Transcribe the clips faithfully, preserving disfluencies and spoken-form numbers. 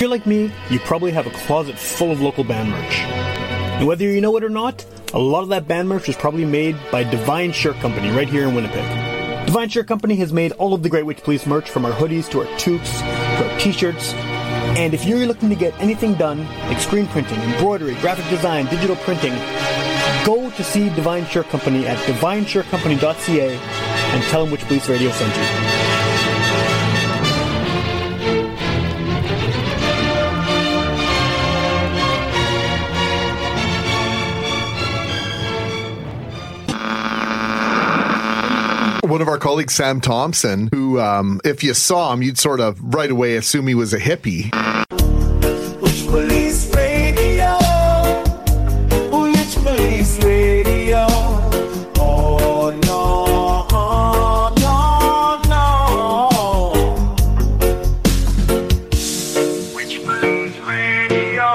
you're like me, you probably have a closet full of local band merch. And whether you know it or not, a lot of that band merch was probably made by Divine Shirt Company right here in Winnipeg. Divine Shirt Company has made all of the Great Witch Police merch, from our hoodies to our toques to our t-shirts. And if you're looking to get anything done, like screen printing, embroidery, graphic design, digital printing, go to see Divine Shirt Company at divine shirt company dot c a and tell them Witch Police Radio sent you. One of our colleagues, Sam Thompson, who, um, if you saw him, you'd sort of right away assume he was a hippie. Witch Police Radio, Witch Police Radio. Oh no, no, no. Witch Police Radio.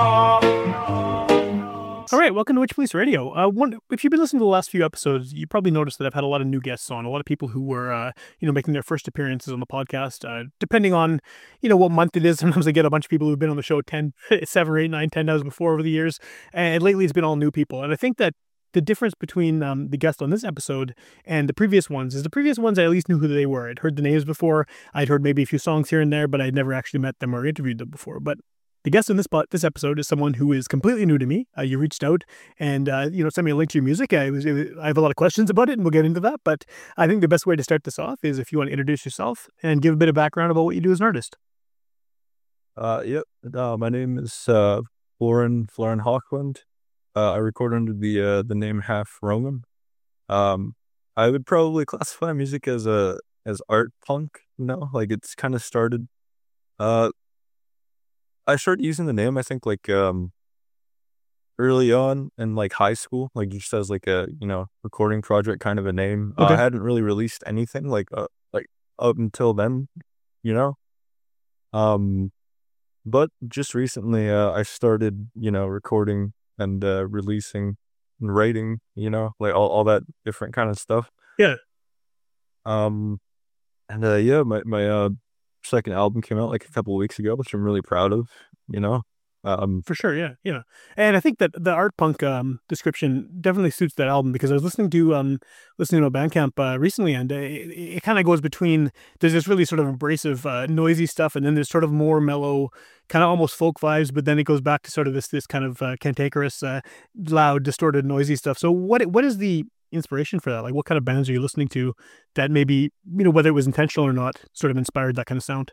All right, welcome to Witch Police Radio. Uh, one, if you've been listening to the last few episodes, you probably noticed that I've had a lot of new guests on, a lot of people who were, uh, you know, making their first appearances on the podcast. Uh, depending on, you know, what month it is, sometimes I get a bunch of people who've been on the show ten, seven, eight, nine, ten times before over the years, and lately it's been all new people. And I think that the difference between um, the guest on this episode and the previous ones is the previous ones I at least knew who they were. I'd heard the names before, I'd heard maybe a few songs here and there, but I'd never actually met them or interviewed them before. But the guest in this spot, this episode is someone who is completely new to me. Uh, you reached out and, uh, you know, sent me a link to your music. I, was, I have a lot of questions about it, and we'll get into that. But I think the best way to start this off is if you want to introduce yourself and give a bit of background about what you do as an artist. Uh, yep. Uh, my name is uh, Florin Florin Hawkland. Uh, I record under the uh, the name Half Roman. Um, I would probably classify music as a as art punk. You know, like it's kind of started. Uh, I started using the name, I think, like, um, early on in, like, high school, like, just as, like, a, you know, recording project kind of a name. Okay. Uh, I hadn't really released anything, like, uh, like, up until then, you know? Um, but just recently, uh, I started, you know, recording and, uh, releasing and writing, you know, like, all, all that different kind of stuff. Yeah. Um, and, uh, yeah, my, my, uh, second album came out like a couple of weeks ago, which I'm really proud of, you know. Um, For sure, yeah, yeah. And I think that the art punk um, description definitely suits that album, because I was listening to um listening to Bandcamp uh, recently, and uh, it, it kind of goes between, there's this really sort of abrasive, uh, noisy stuff, and then there's sort of more mellow, kind of almost folk vibes, but then it goes back to sort of this this kind of uh, cantankerous, uh, loud, distorted, noisy stuff. So what what is the inspiration for that? Like, what kind of bands are you listening to that maybe, you know, whether it was intentional or not, sort of inspired that kind of sound?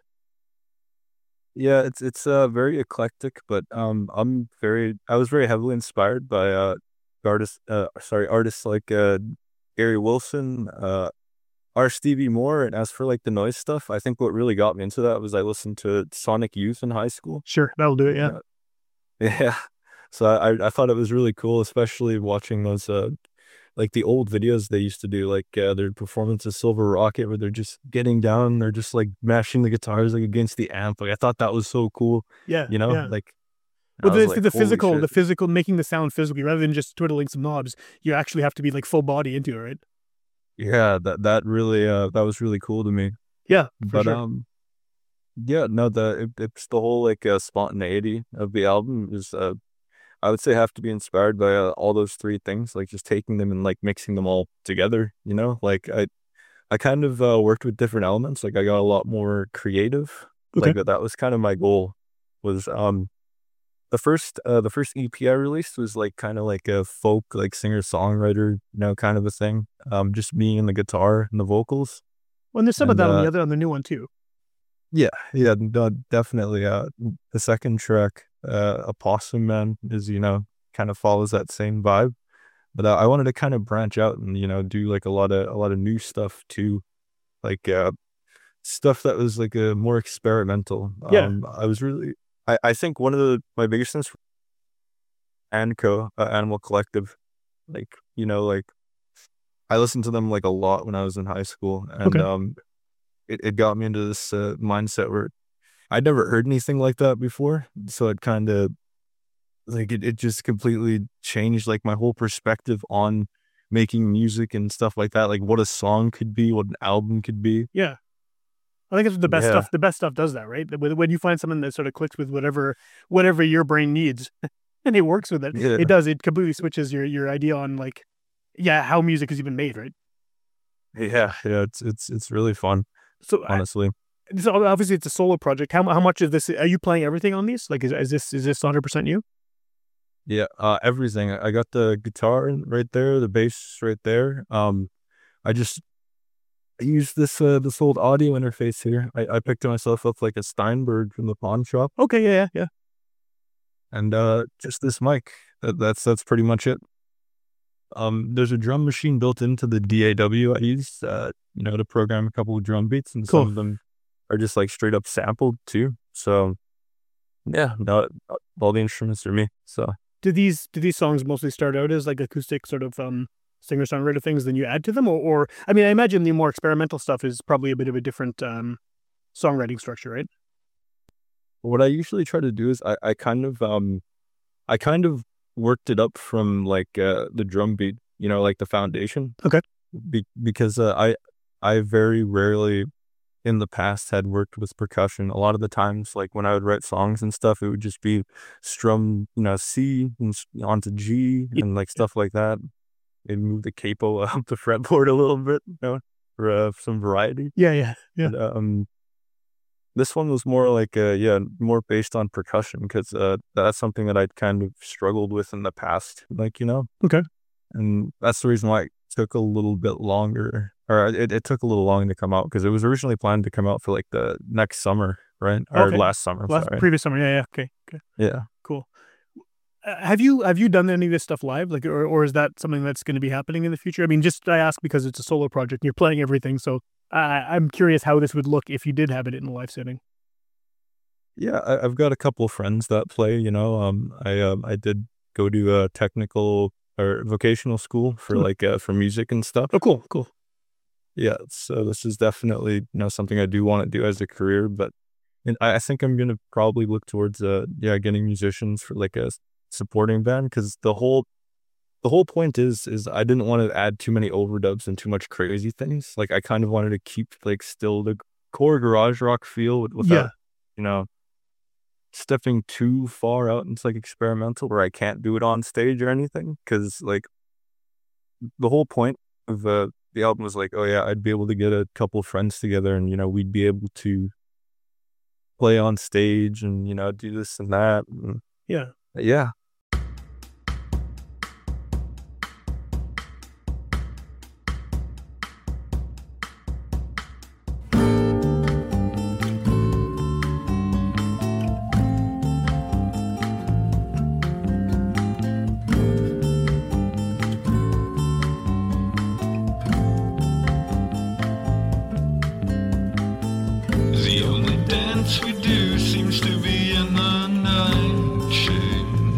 yeah, it's it's uh very eclectic, but um I'm very I was very heavily inspired by uh artists uh sorry artists like uh Gary Wilson, uh R. Stevie Moore, and as for like the noise stuff, I think what really got me into that was I listened to Sonic Youth in high school. Sure, that'll do it, yeah. Uh, yeah, so I I thought it was really cool, especially watching those uh like the old videos they used to do, like uh, their performance of Silver Rocket, where they're just getting down, they're just like mashing the guitars like against the amp. Like I thought that was so cool, Yeah, you know, yeah. like. Well, I was the, like, the "Holy physical, shit." the physical, making the sound physically, rather than just twiddling some knobs, you actually have to be like full body into it, right? Yeah, that that really uh that was really cool to me. Yeah, for But sure. um, yeah, no, the it, it's the whole like uh, spontaneity of the album is uh I would say have to be inspired by uh, all those three things, like just taking them and like mixing them all together, you know? Like I I kind of uh, worked with different elements. Like I got a lot more creative. Okay. Like that, that was kind of my goal was um the first uh the first E P I released was like kind of like a folk like singer-songwriter, you know, kind of a thing. Um just me and the guitar and the vocals. Well, and there's some of And that on uh the other, on the new one too. yeah, yeah, no, definitely. Uh, the second track, uh, Opossum Man, is, you know, kind of follows that same vibe. But uh, I wanted to kind of branch out and, you know, do like a lot of a lot of new stuff too, like uh, stuff that was like a more experimental. Yeah. Um, I was really, I, I think one of the my biggest inspirations, Anco, uh, Animal Collective, like, you know, like I listened to them like a lot when I was in high school, and Okay. um, it, it got me into this uh, mindset where I'd never heard anything like that before. So it kind of like it, it just completely changed like my whole perspective on making music and stuff like that. Like what a song could be, what an album could be. Yeah. I think it's the best Yeah. stuff. The best stuff does that, right? When when you find something that sort of clicks with whatever whatever your brain needs, and it works with it. Yeah. It does. It completely switches your your idea on like, yeah, how music is even made, right? Yeah, yeah, it's it's it's really fun, So, I, honestly. so obviously it's a solo project. How how much of this are you playing everything on these? Like, is, is this is this one hundred percent you? Yeah, uh, everything. I I got the guitar in- right there, the bass right there. Um, I just I used this uh, this old audio interface here. I, I picked myself up like a Steinberg from the pawn shop, Okay, yeah, yeah, yeah. and uh, just this mic. That, that's that's pretty much it. Um, there's a drum machine built into the D A W I use, uh, you know, to program a couple of drum beats, and Cool. some of them are just like straight up sampled too. So, yeah, no, all the instruments are me. So. Do these do these songs mostly start out as like acoustic sort of um singer songwriter things, then you add to them, or, or I mean, I imagine the more experimental stuff is probably a bit of a different um songwriting structure, right? What I usually try to do is I, I kind of um I kind of worked it up from like uh, the drum beat, you know, like the foundation. Okay. Be- because uh, I I very rarely in the past had worked with percussion. A lot of the times, like when I would write songs and stuff, it would just be strum, you know, C and s- onto G Yeah. and like stuff like that. It'd move the capo up the fretboard a little bit, you know, for uh, some variety. Yeah, yeah, yeah. And, um, this one was more like, uh, yeah, more based on percussion because uh, that's something that I'd kind of struggled with in the past, like, you know? Okay. And that's the reason why it took a little bit longer, or it, it took a little long to come out because it was originally planned to come out for like the next summer, right? Or Okay. last summer, Last sorry. previous summer, yeah, yeah. Okay, okay, Yeah. cool. Uh, have you have you done any of this stuff live, like, or or is that something that's going to be happening in the future? I mean, just I ask because it's a solo project and you're playing everything, so I I'm curious how this would look if you did have it in a live setting. Yeah, I, I've got a couple of friends that play, you know, um, I, um, I did go to a technical or vocational school for Hmm. like, uh, for music and stuff. Oh, cool, cool. Yeah, so this is definitely, you know, something I do want to do as a career, but and I, I think I'm gonna probably look towards uh yeah getting musicians for like a s- supporting band because the whole the whole point is is I didn't want to add too many overdubs and too much crazy things. Like I kind of wanted to keep like still the core garage rock feel with- without Yeah. you know stepping too far out into like experimental where I can't do it on stage or anything because like the whole point of uh, the album was like, oh yeah, I'd be able to get a couple friends together and, you know, we'd be able to play on stage and, you know, do this and that. And, Yeah. yeah. The only dance we do seems to be in the nightshade.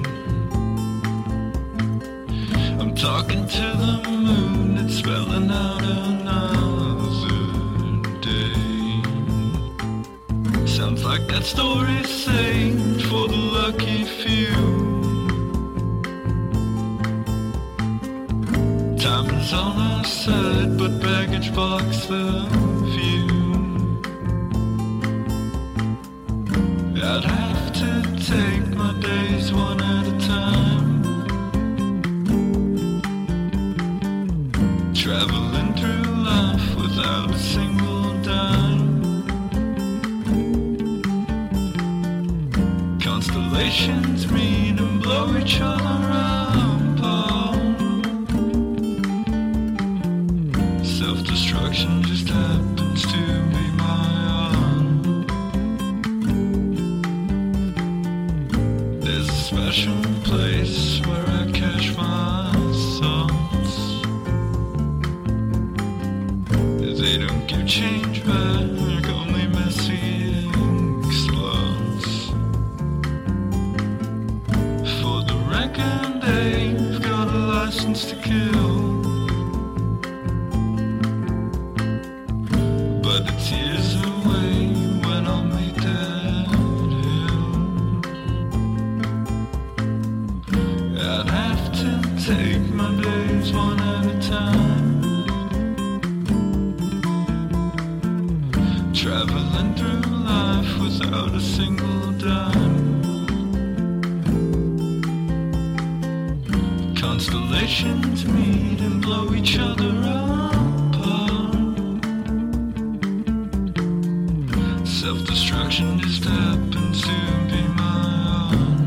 I'm talking to the moon, it's spelling out another day. Sounds like that story saved for the lucky few. Time is on our side, but baggage blocks the view. I'd have to take my days one at a time, traveling through life without a single dime. Constellations meet and blow each other apart. Self-destruction just happens to be my art. There's a special place where I cache my thoughts. They don't give change back, only messy ink slots. For the record, they've got a license to kill. But it's years away when I'll meet that hill. I'd have to take my days one at a time, traveling a single dime. Constellations meet and blow each other apart. Self-destruction just happens to be my art.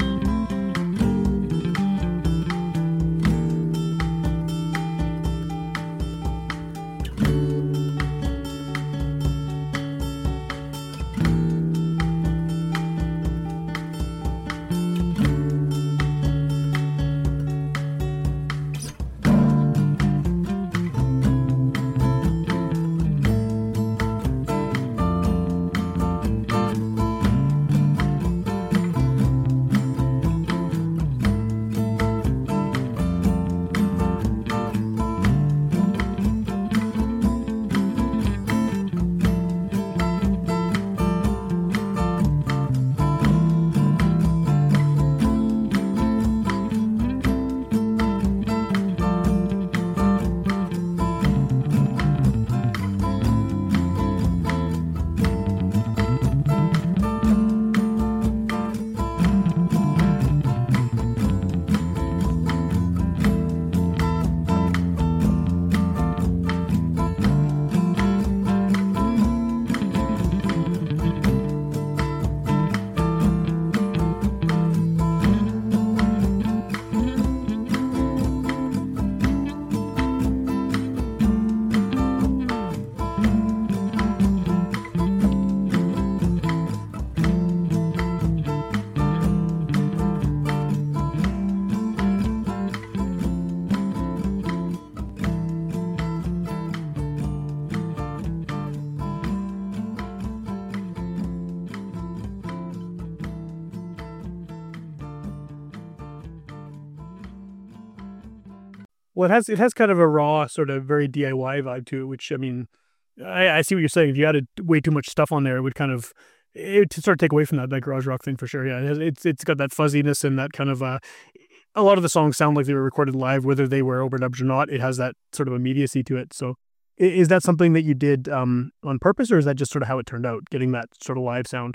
Well, it has it has kind of a raw, sort of very D I Y vibe to it, which, I mean, I, I see what you're saying. If you added way too much stuff on there, it would kind of it would sort of take away from that, that garage rock thing for sure. Yeah, it has, it's it's got that fuzziness and that kind of uh, a lot of the songs sound like they were recorded live, whether they were overdubbed or not. It has that sort of immediacy to it. So, i- is that something that you did um on purpose, or is that just sort of how it turned out, getting that sort of live sound?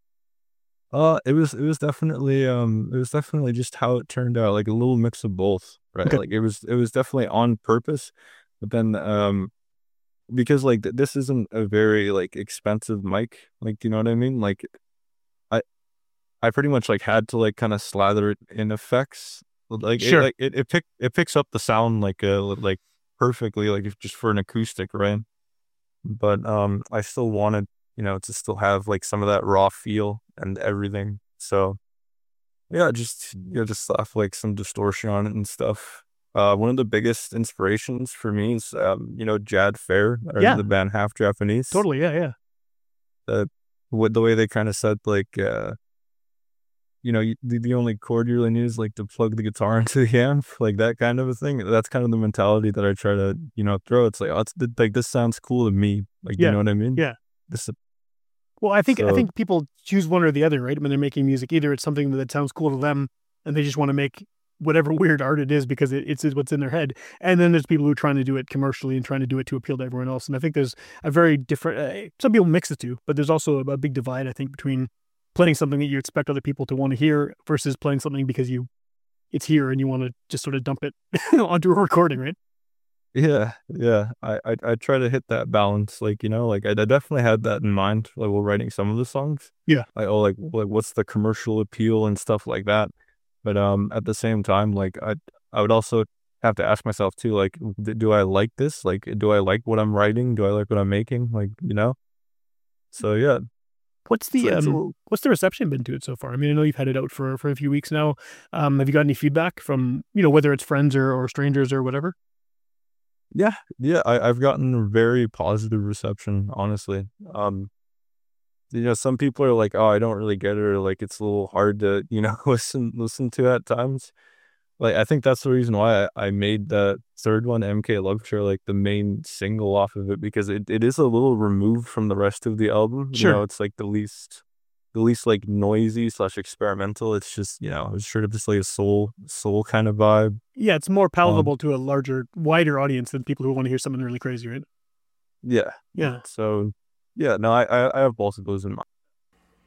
Uh, it was it was definitely um it was definitely just how it turned out, like a little mix of both, right? Okay. Like it was it was definitely on purpose, but then um because like th- this isn't a very like expensive mic, like you know what I mean? Like I I pretty much like had to like kind of slather it in effects, like it Sure. like it it pick it picks up the sound like uh like perfectly, like if just for an acoustic, right? But um I still wanted, you know, to still have like some of that raw feel and everything. So yeah, just you know, just stuff like some distortion on it and stuff. Uh, one of the biggest inspirations for me is um, you know, Jad Fair or Yeah, the band Half Japanese. totally. Yeah, yeah. The what the way they kind of said like uh, you know, you, the the only chord you really need is like to plug the guitar into the amp, like that kind of a thing. That's kind of the mentality that I try to, you know, throw. It's like, oh, it's like this sounds cool to me, like you Yeah, know what I mean? yeah. This Well, I think I so think people choose one or the other, right? When they're making music, either it's something that sounds cool to them, and they just want to make whatever weird art it is because it, it's what's in their head, and then there's people who are trying to do it commercially and trying to do it to appeal to everyone else. And I think there's a very different. Uh, some people mix the two, but there's also a, a big divide, I think, between playing something that you expect other people to want to hear versus playing something because you it's here and you want to just sort of dump it onto a recording, right? yeah, yeah. I, I I try to hit that balance, like you know, like I, I definitely had that in mind, like while writing some of the songs. Yeah. Like oh, like like what's the commercial appeal and stuff like that. But um, at the same time, like I I would also have to ask myself too, like, d- do I like this? Like, do I like what I'm writing? Do I like what I'm making? Like, you know. So yeah, What's it's the it's a um little, what's the reception been to it so far? I mean, I know you've had it out for for a few weeks now. Um, have you got any feedback from, you know, whether it's friends or, or strangers or whatever? yeah, yeah. I I've gotten very positive reception, honestly. Um, you know, some people are like, oh, I don't really get it, or like it's a little hard to, you know, listen listen to at times. Like I think that's the reason why I, I made the third one, M K Love Chair, like the main single off of it, because it, it is a little removed from the rest of the album. You know, Sure. it's like the least the least like noisy slash experimental. It's just, you know, it's sort of just like a soul soul kind of vibe. Yeah, it's more Um palatable to a larger, wider audience than people who want to hear something really crazy, right? yeah. Yeah. So yeah, no, I I, I have both of those in mind.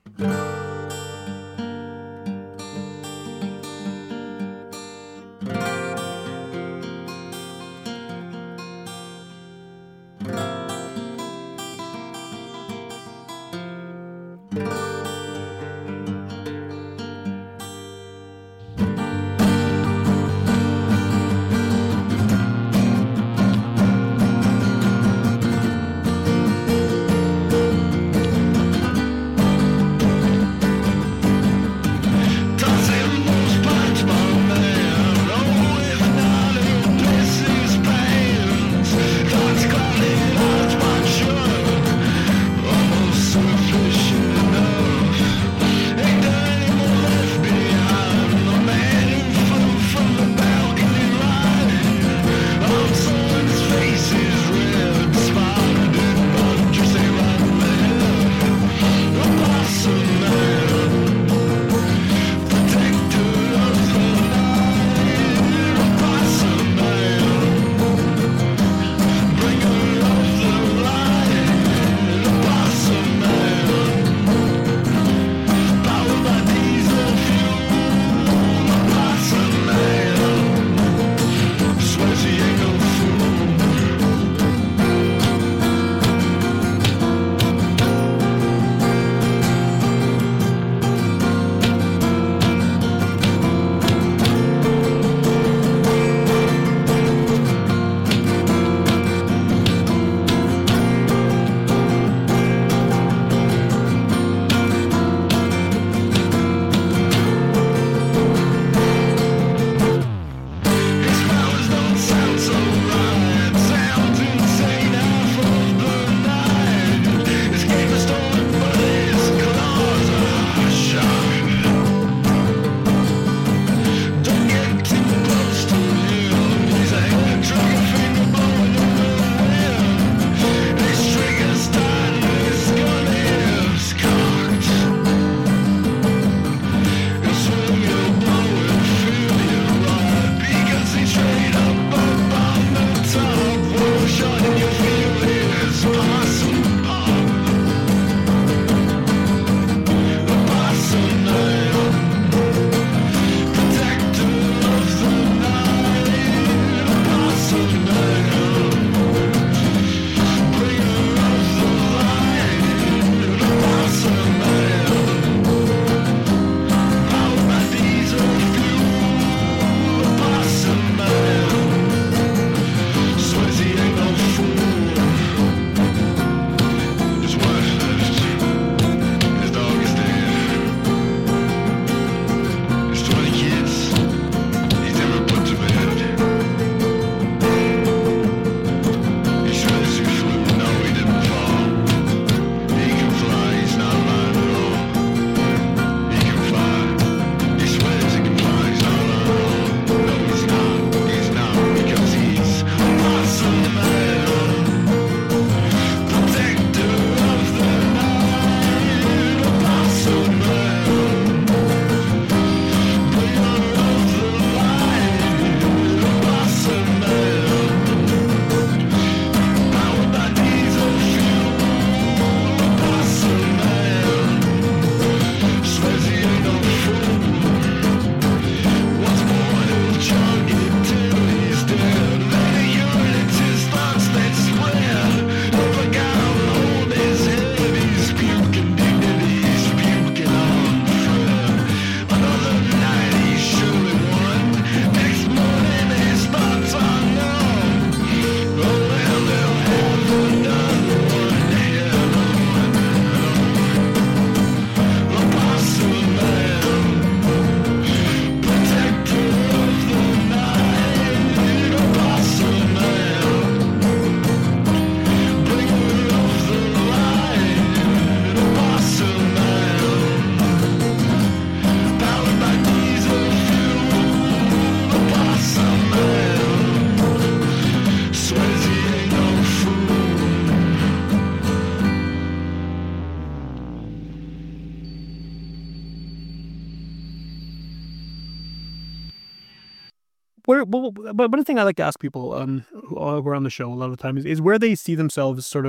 Where, well, but one thing I like to ask people um, who are who are on the show a lot of the time is, is where they see themselves sort of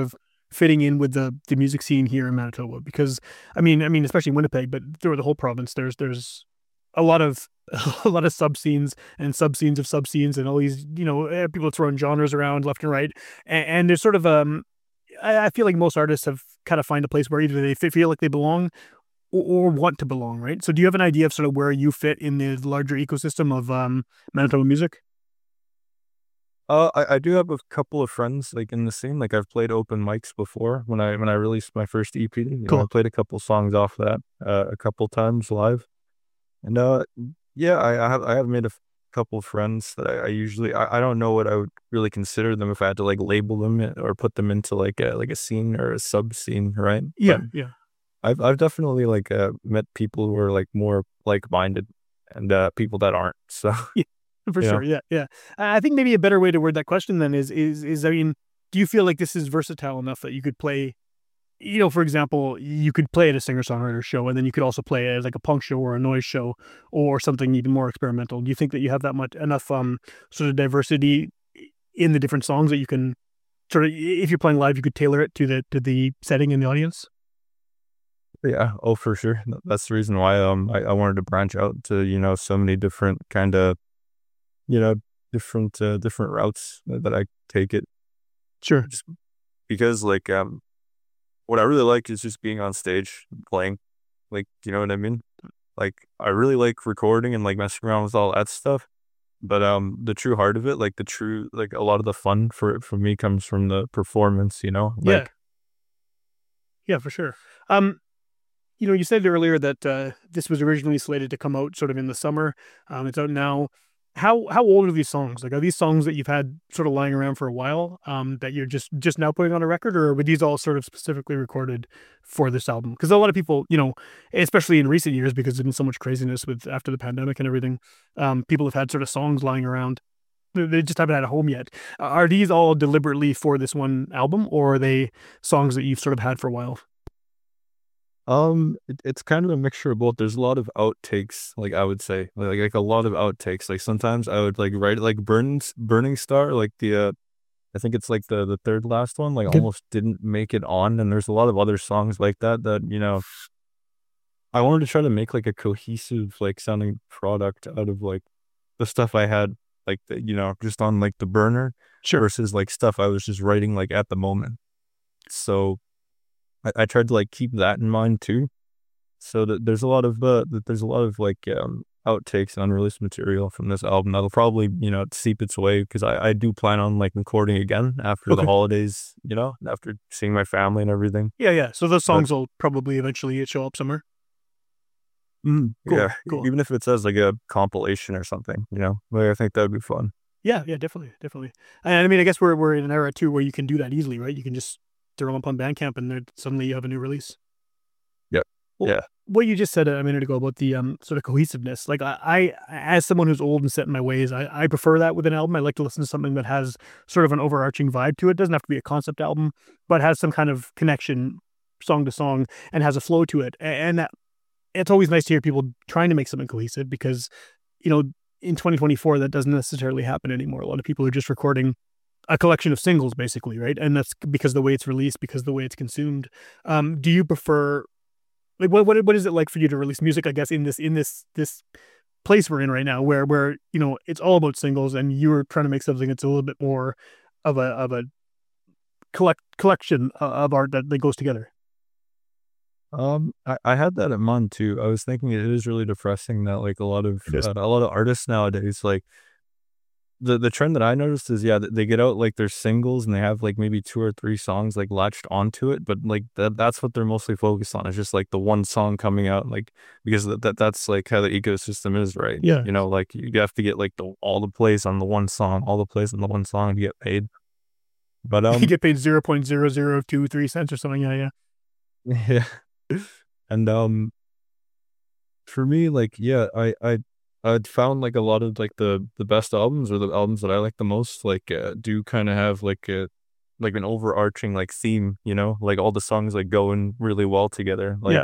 fitting in with the the music scene here in Manitoba? Because I mean, I mean, especially Winnipeg, but through the whole province, there's there's a lot of a lot of sub scenes and sub scenes of sub scenes and all these, you know, eh, people throwing genres around left and right, and, and there's sort of um, I, I feel like most artists have kind of find a place where either they feel like they belong or, or want to belong, right? So, do you have an idea of sort of where you fit in the larger ecosystem of um Manitoba music? Uh, I, I do have a couple of friends like in the scene. Like I've played open mics before when I when I released my first E P. You know, I Cool. played a couple songs off that uh, a couple times live, and uh, yeah, I, I have I have made a f- couple of friends that I, I usually I, I don't know what I would really consider them if I had to like label them i- or put them into like a like a scene or a sub scene, right? Yeah, But yeah. I've I've definitely like uh, met people who are like more like minded and uh, people that aren't. So For you know. sure, yeah, yeah. I I think maybe a better way to word that question then is is is I mean, do you feel like this is versatile enough that you could play, you know, for example, you could play at a singer-songwriter show, and then you could also play it as like a punk show or a noise show or something even more experimental. Do you think that you have that much enough um sort of diversity in the different songs that you can sort of, if you're playing live, you could tailor it to the to the setting in the audience? Yeah, oh for sure. Th- That's the reason why um I, I wanted to branch out to, you know, so many different kind of, you know, different uh, different routes that that I take it Sure. just because like um what I really like is just being on stage and playing. Like, you know what I mean? Like I really like recording and like messing around with all that stuff. But um the true heart of it, like the true like a lot of the fun for for me comes from the performance, you know? Yeah, Like yeah, for sure. Um, you know, you said earlier that uh, this was originally slated to come out sort of in the summer. Um, it's out now. How how old are these songs? Like, are these songs that you've had sort of lying around for a while, um, that you're just just now putting on a record, or were these all sort of specifically recorded for this album? Because a lot of people, you know, especially in recent years, because there's been so much craziness with after the pandemic and everything, um, people have had sort of songs lying around. They they just haven't had a home yet. Are these all deliberately for this one album, or are they songs that you've sort of had for a while? Um, it, it's kind of a mixture of both. There's a lot of outtakes, like I would say, like like a lot of outtakes. Like sometimes I would like write like Burning Burning Star, like the uh, I think it's like the the third last one, like Good. almost didn't make it on. And there's a lot of other songs like that that you know I wanted to try to make like a cohesive like sounding product out of like the stuff I had like the, you know just on like the burner Sure. versus like stuff I was just writing like at the moment. So I, I tried to like keep that in mind too. So that there's a lot of uh, that there's a lot of like um outtakes and unreleased material from this album that'll probably you know seep its way because I I do plan on like recording again after the Okay. holidays, you know, after seeing my family and everything. Yeah, yeah. So those But songs will probably eventually show up somewhere. mm, Cool, yeah, e- cool. even if it says like a compilation or something, you know, like I think that would be fun. Yeah, yeah, definitely, definitely. And I mean, I guess we're we're in an era too where you can do that easily, right? You can just throw them up on Bandcamp, and then suddenly you have a new release. Yep. Well, Yeah. what you just said a minute ago about the um sort of cohesiveness, like I, I as someone who's old and set in my ways, I, I prefer that with an album. I like to listen to something that has sort of an overarching vibe to it. It doesn't have to be a concept album, but has some kind of connection, song to song, and has a flow to it. A- And that, it's always nice to hear people trying to make something cohesive because, you know, in twenty twenty-four, that doesn't necessarily happen anymore. A lot of people are just recording a collection of singles, basically, right? And that's because of the way it's released, because of the way it's consumed. Um, do you prefer, like, what what what is it like for you to release music? I guess in this in this this place we're in right now, where where you know it's all about singles, and you're trying to make something that's a little bit more of a of a collect collection o- of art that, that goes together. Um, I, I had that in mind too. I was thinking it is really depressing that like a lot of It is. uh, a lot of artists nowadays like the the trend that I noticed is yeah th- they get out like their singles and they have like maybe two or three songs like latched onto it, but like that that's what they're mostly focused on. It's just like the one song coming out like because that, that that's like how the ecosystem is, right? Yeah, You know, like you have to get like the all the plays on the one song, all the plays on the one song to get paid. But you um get paid zero point zero zero two three cents or something. Yeah, yeah, yeah. And um for me, like, yeah, I I I'd found like a lot of like the the best albums or the albums that I like the most, like uh, do kind of have like a like an overarching like theme, you know, like all the songs like going really well together. yeah. Like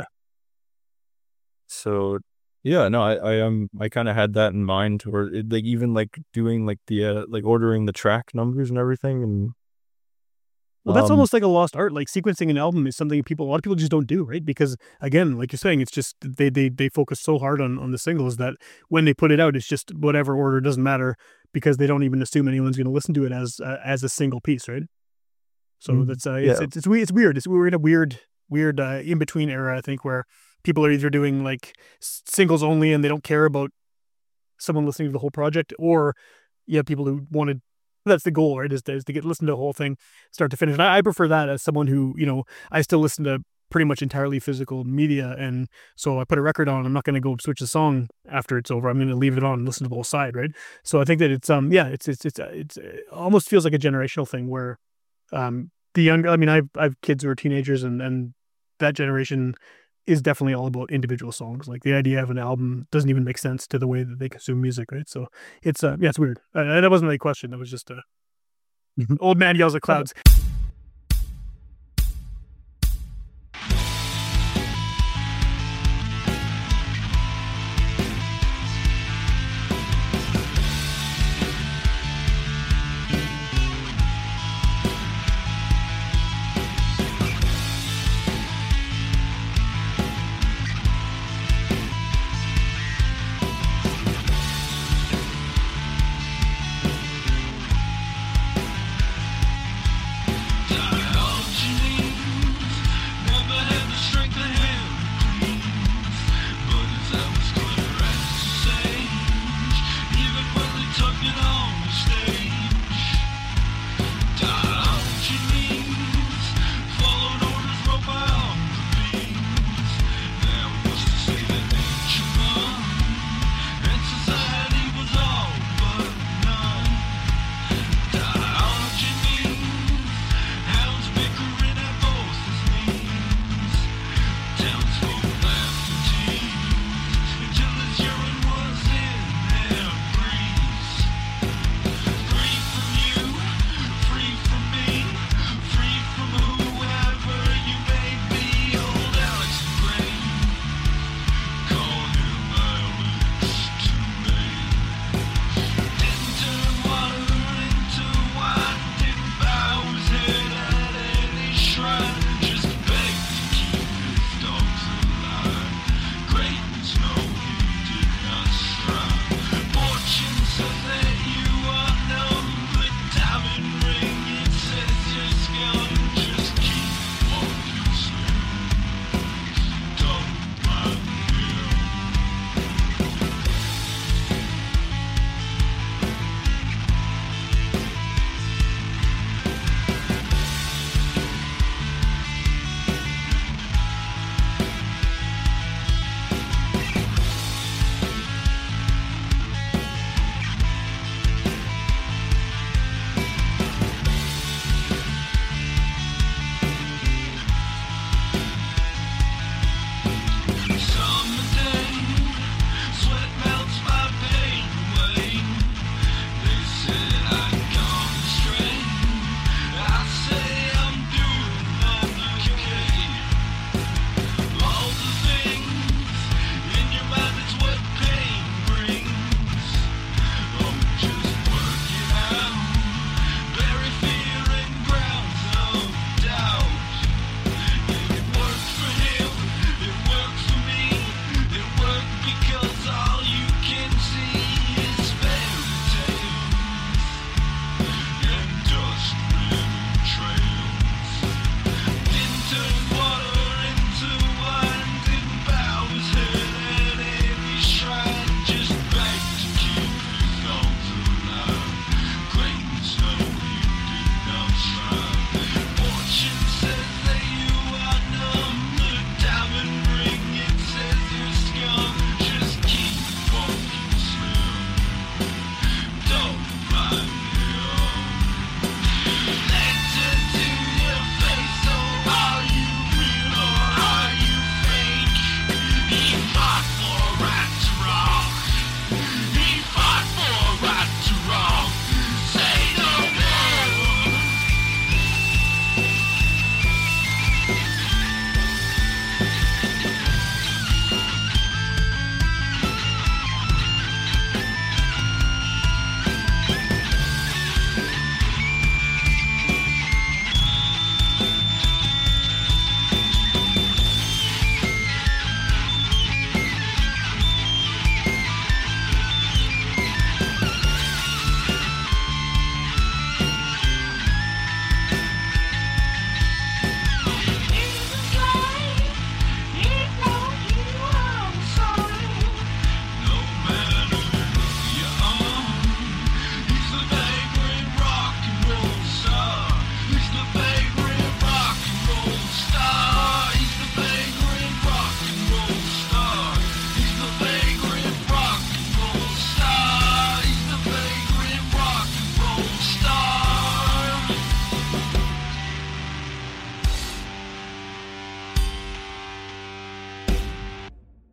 so, yeah, no, I I um I kind of had that in mind, or it, like even like doing like the uh, like ordering the track numbers and everything, and Well, that's Um, almost like a lost art. Like sequencing an album is something people, a lot of people just don't do, right? Because again, like you're saying, it's just they they they focus so hard on on the singles that when they put it out, it's just whatever order, doesn't matter, because they don't even assume anyone's going to listen to it as uh, as a single piece, right? So Mhm. that's uh, it's, Yeah. it's it's weird. It's weird. It's, we're in a weird weird uh, in between era, I think, where people are either doing like s- singles only and they don't care about someone listening to the whole project, or you have people who wanted. That's the goal, right? Is to, is to get listen to the whole thing, start to finish. And I, I prefer that as someone who, you know, I still listen to pretty much entirely physical media, and so I put a record on. I'm not going to go switch the song after it's over. I'm going to leave it on and listen to the whole side, right? So I think that it's um yeah, it's it's it's uh, it's it almost feels like a generational thing where um the younger. I mean, I've I've kids who are teenagers, and and that generation is definitely all about individual songs. Like the idea of an album doesn't even make sense to the way that they consume music, right? So it's uh yeah, it's weird. Uh, and that wasn't really a question. That was just a old man yells at clouds.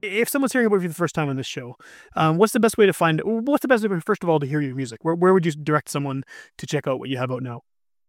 if someone's hearing about you for the first time on this show, um, what's the best way to find, what's the best way, first of all, to hear your music? Where, where would you direct someone to check out what you have out now?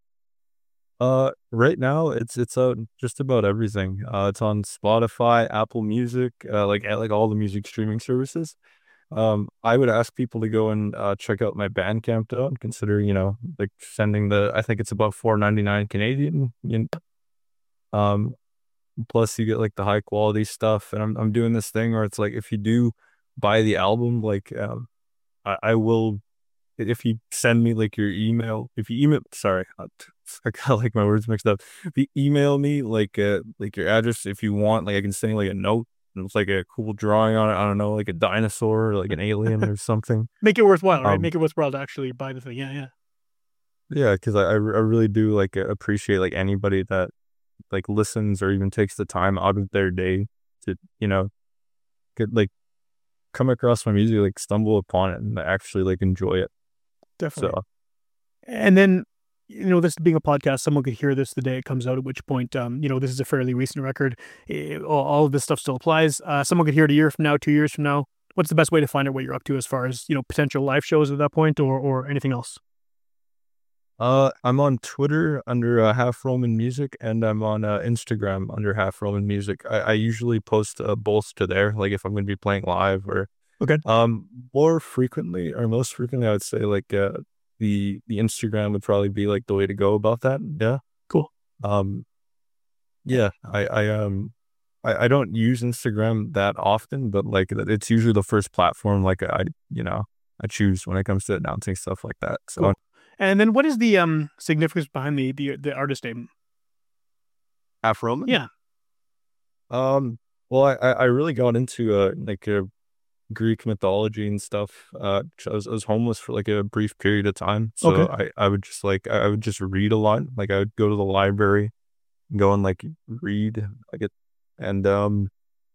Uh, right now it's it's out just about everything. Uh, it's on Spotify, Apple Music, uh, like like all the music streaming services. Um, I would ask people to go and uh, check out my Bandcamp though, and consider, you know, like sending the, I think it's about four ninety-nine Canadian. You know, um, plus you get like the high quality stuff, and I'm I'm doing this thing where it's like if you do buy the album, like um, I, I will, if you send me like your email, if you email, sorry, I got like my words mixed up. If you email me like uh, like your address, if you want, like I can send you like a note. It's like a cool drawing on it. I don't know, like a dinosaur, or like an alien or something. Make it worthwhile, right? Um, Make it worthwhile to actually buy the thing. Yeah, yeah. Yeah, because I I re- I really do like uh, appreciate like anybody that like listens or even takes the time out of their day to, you know, get like come across my music, like stumble upon it and actually like enjoy it. Definitely. So And then, you know, this being a podcast, someone could hear this the day it comes out, at which point, um, you know, this is a fairly recent record. It, all, all of this stuff still applies. Uh, someone could hear it a year from now, two years from now. What's the best way to find out what you're up to as far as, you know, potential live shows at that point, or or anything else? uh, I'm on Twitter under uh, Half Roman Music, and I'm on uh, Instagram under Half Roman Music. I, I usually post uh, both to there, like if I'm going to be playing live or Okay. um more frequently or most frequently, I would say like uh, the the Instagram would probably be like the way to go about that. Yeah. Cool. Um, yeah, I, I, um, I, I don't use Instagram that often, but like it's usually the first platform, like I, you know, I choose when it comes to announcing stuff like that. So Cool. And then what is the um significance behind the the, the artist name? Half Roman. Yeah. Um, well, I, I I really got into uh like a Greek mythology and stuff. Uh, I was, I was homeless for like a brief period of time. So Okay. I, I would just like, I I would just read a lot. Like I would go to the library and go and like read like it. And, um,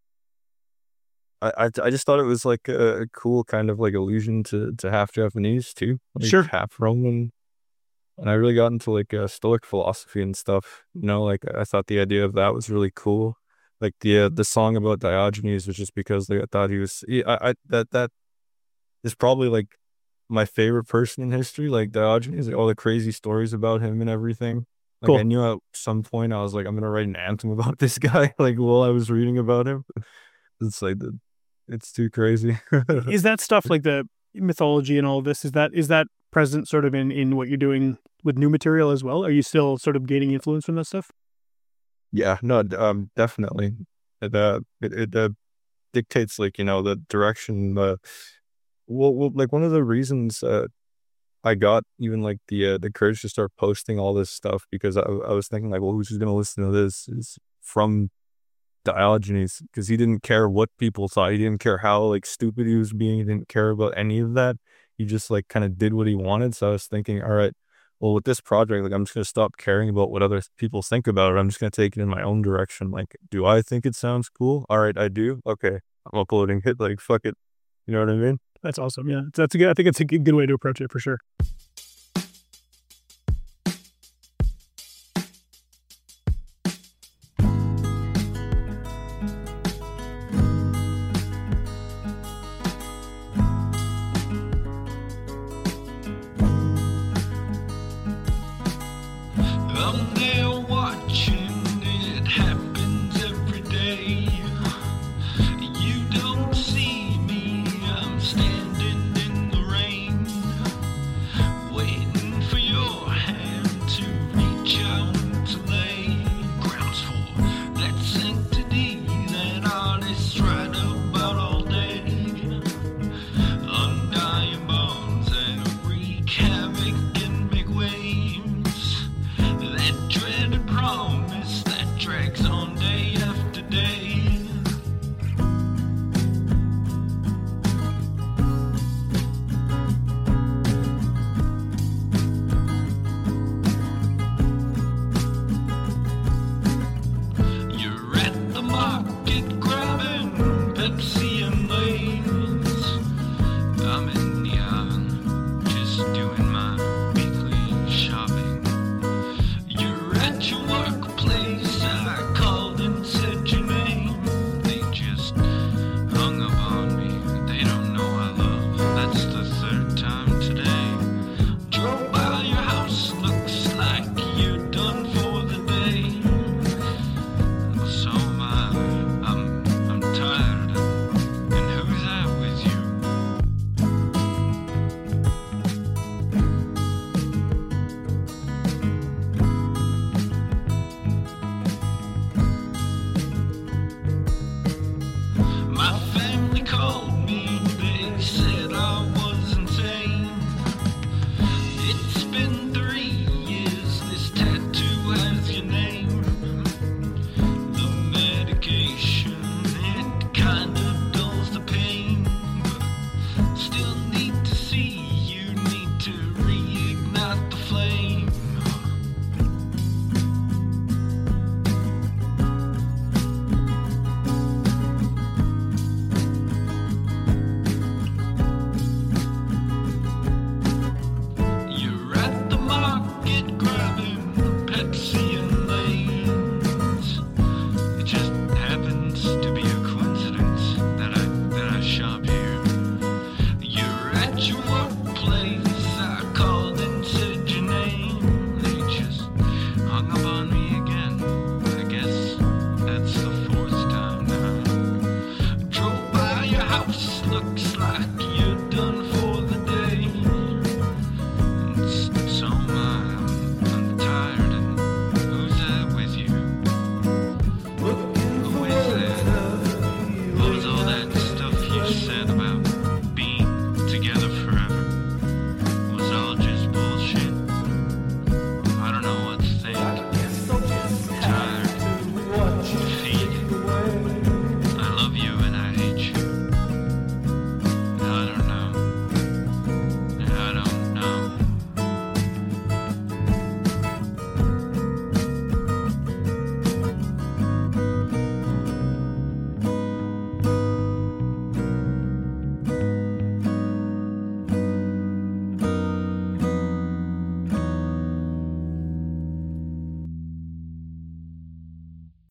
I, I, I just thought it was like a, a cool kind of like allusion to, to half Japanese too. Like Sure. half Roman. And I really got into like uh, Stoic philosophy and stuff, you know, like I thought the idea of that was really cool. Like the uh, the song about Diogenes was just because they thought he was, he, I, I that that is probably like my favorite person in history, like Diogenes, like all the crazy stories about him and everything. Like Cool. I knew at some point I was like, I'm gonna write an anthem about this guy. Like while I was reading about him, it's like the, it's too crazy. Is that stuff like the mythology and all of this? Is that is that present sort of in in what you're doing with new material as well? Are you still sort of gaining influence from that stuff? Yeah, no, d- um, definitely. It uh, it, it uh, dictates like you know the direction. Uh, well, well, like one of the reasons uh, I got even like the uh, the courage to start posting all this stuff because I, I was thinking like, well, who's gonna listen to this? Is from Diogenes because he didn't care what people thought. He didn't care how like stupid he was being. He didn't care about any of that. He just like kind of did what he wanted. So I was thinking, all right, well, with this project, like I'm just gonna stop caring about what other people think about it. I'm just gonna take it in my own direction. Like, do I think it sounds cool? All right, I do. Okay, I'm uploading it. Like, fuck it. You know what I mean? That's awesome. Yeah, that's a good. I think it's a good good way to approach it for sure. I'm there watching, it happens every day. You don't see me, I'm standing in the rain. house looks like